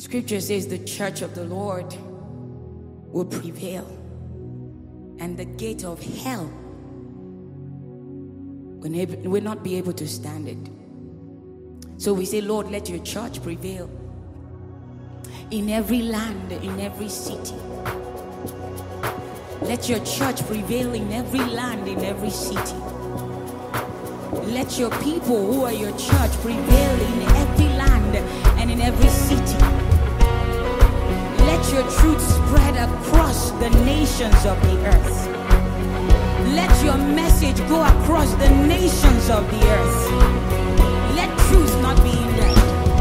Scripture says the church of the Lord will prevail, and the gate of hell will not be able to stand it. So we say, Lord, let your church prevail in every land, in every city. Let your church prevail in every land, in every city. Let your people who are your church prevail in every land and in every city. Let your truth spread across the nations of the earth. Let your message go across the nations of the earth. Let truth not be hindered.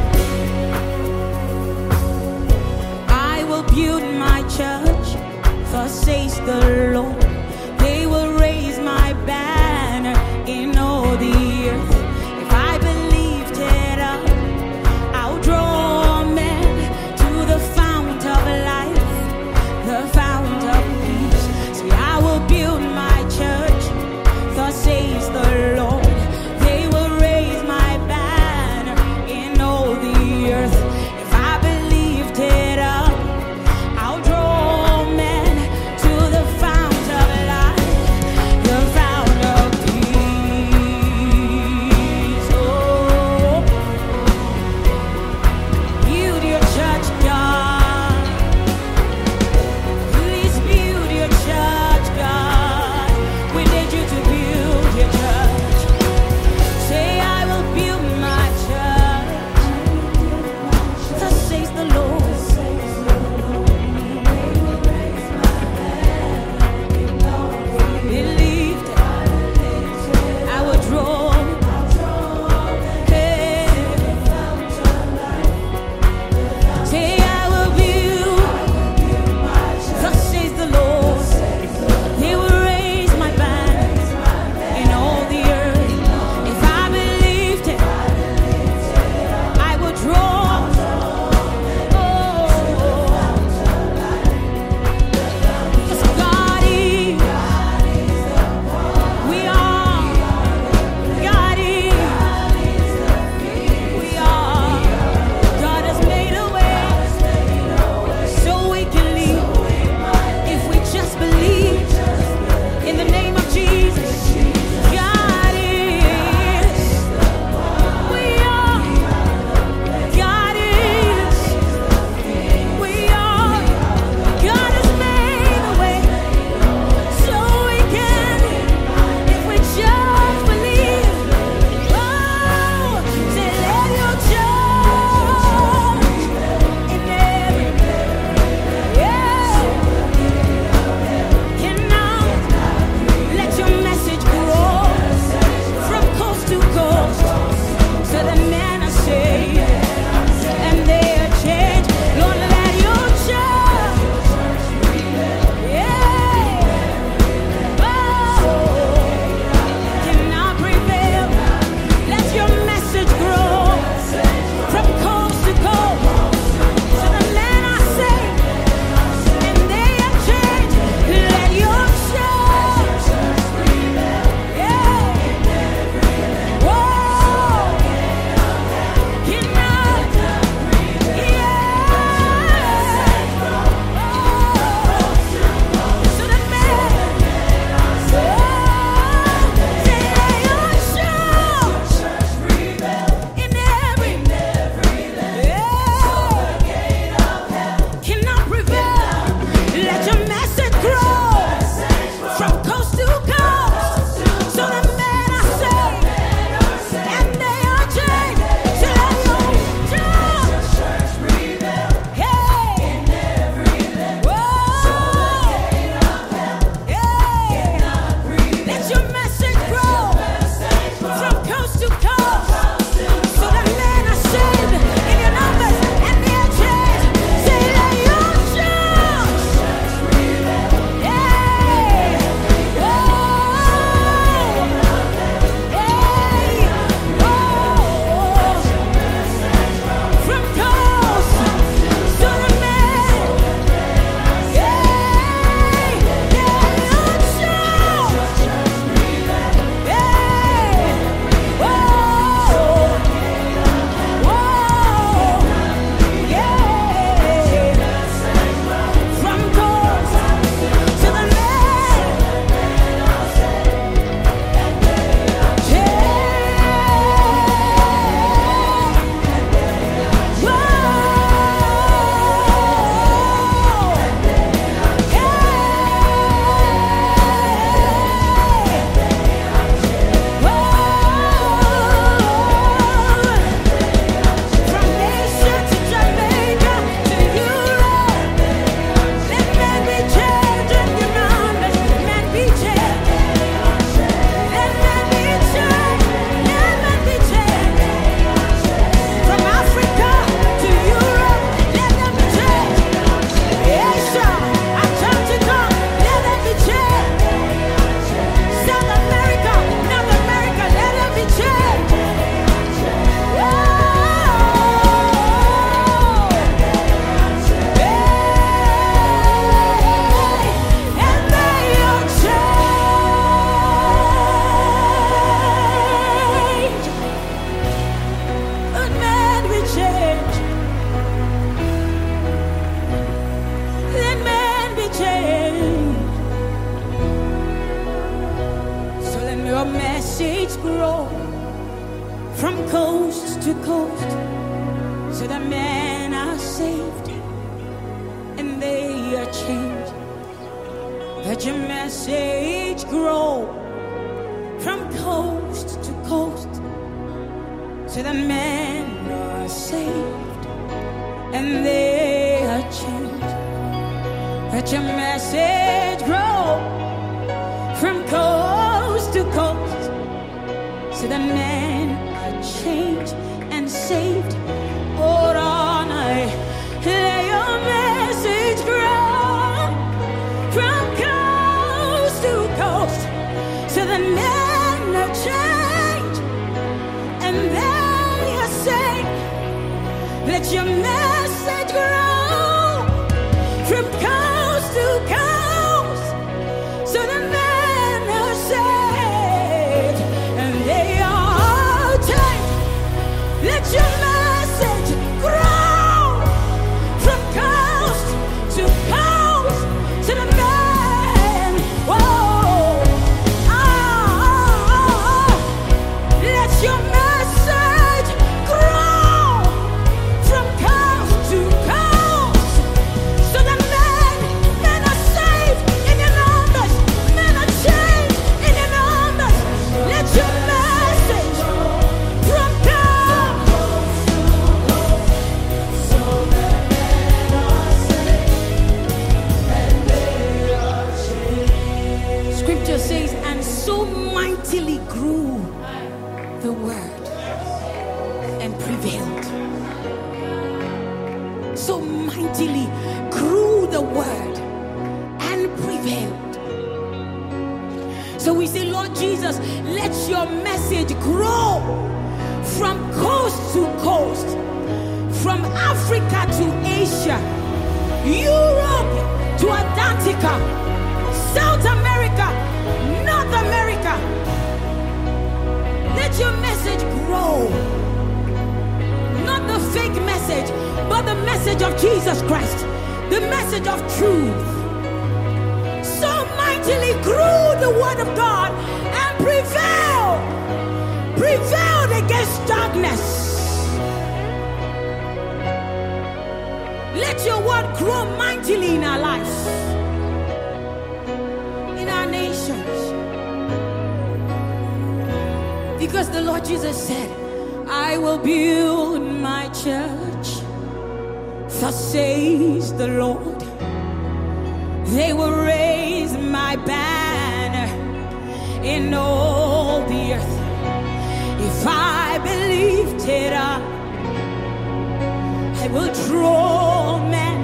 I will build my church, thus says the Lord. They will raise my banner in all the earth. If I believed it up, I'll draw men to the fount of life, the fount of peace. See, I will build my church, thus says the Lord. They will raise my banner in all the earth. If I believed it up, I'll draw men to the fount of life, the fount of peace. Oh, build your church, God. Please build your church, God. We need you to build your church. Say, I will build my church. Thus says the Lord. Believed I will draw. Hey. Say, I will build. Thus says the Lord. He will raise my banner in all the earth. If I believed it, I will draw. Oh, to coast, so that men are saved and they are changed. Let your message grow from coast to coast, so that men are saved and they are changed. Let your message grow from coast to coast, so that men are changed and saved. Oh, on I let your message grow from coast to coast, so that men are changed and they are saved. Let your message grow from coast to coast, so that men are saved and they are changed. Let your message grow from coast to coast, so that men, whoa, let your message grow from coast to coast, so that men are saved in your numbers, men are changed in your numbers. Let your message from coast, so that men are saved and they are changed. Scripture says, and so mightily grew the word and prevailed. So mightily grew the word and prevailed. So we say, Lord Jesus, let your message grow from coast to coast, from Africa to Asia, Europe to Antarctica, South America, North America. Let your message grow. Not the fake message, but the message of Jesus Christ, the message of truth. So mightily grew the word of God and prevailed against darkness. Let your word grow mightily in our lives, in our nations. Because the Lord Jesus said, I will build my church, thus says the Lord. They will raise my banner in all the earth. If I be lifted up, I will draw men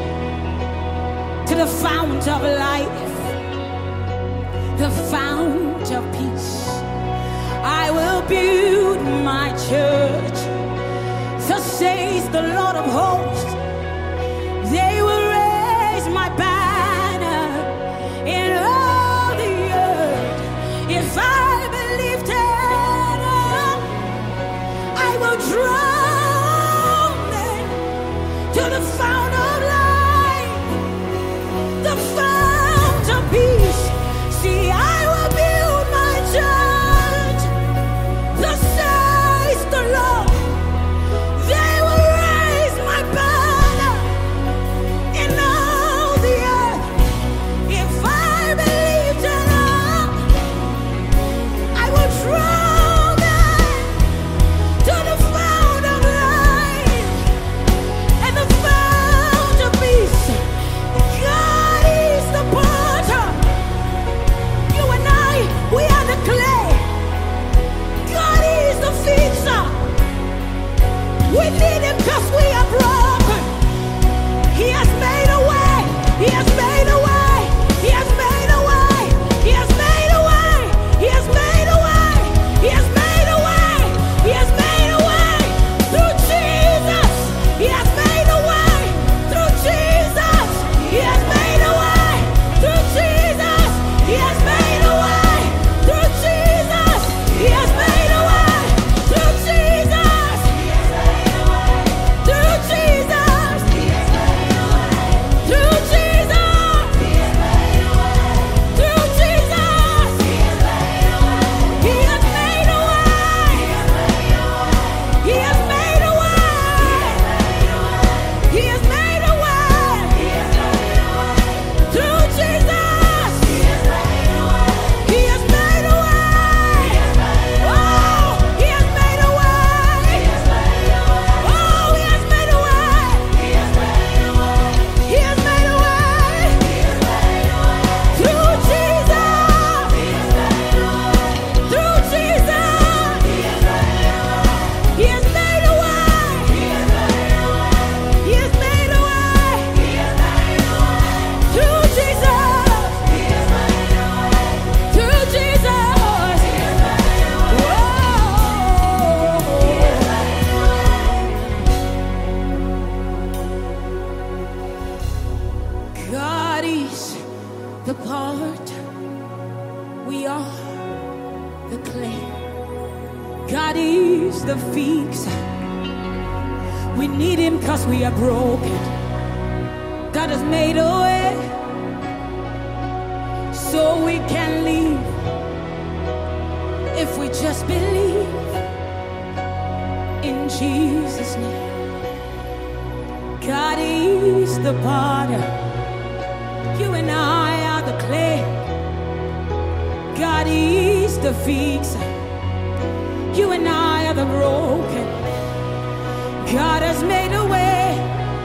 to the fount of life, the fount of peace. I will build my church, thus says the Lord of hosts. They will raise my banner in all the earth. If I be lifted up, I will draw men to the fount of life, the fount of peace. See, I will build my church, thus says the Lord. They will raise my banner in all the earth. If I be lifted up, I will draw them to the fount of life and the fount the part, we are the clay. God is the fixer. We need him because we are broken. God has made a way so we can leave if we just believe in Jesus' name. God is the potter, you and I are the clay. God is the fixer, you and I are the broken. God has made a way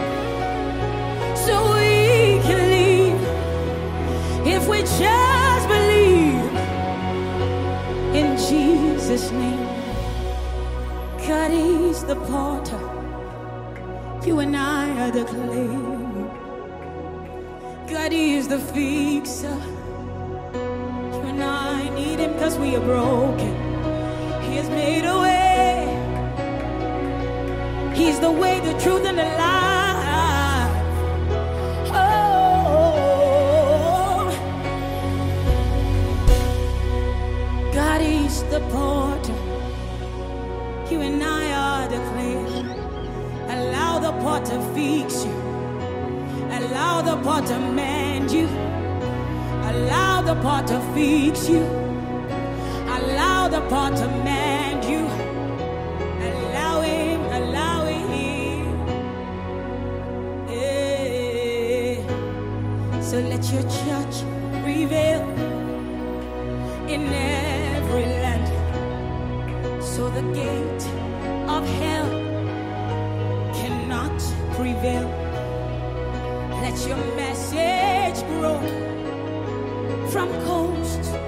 so we can leave if we just believe in Jesus' name. God is the potter, you and I are the clay. God is the fixer, you and I need him because we are broken. He has made a way. He's the way, the truth, and the life. Oh, God is the potter, you and I are the clay. Allow the potter fix you. Allow the potter mend you. Allow the potter fix you. Allow the potter mend you. Allow him, allow him. Yeah. So let your church prevail in every land, so the gate of hell cannot prevail. Let your message grow from coast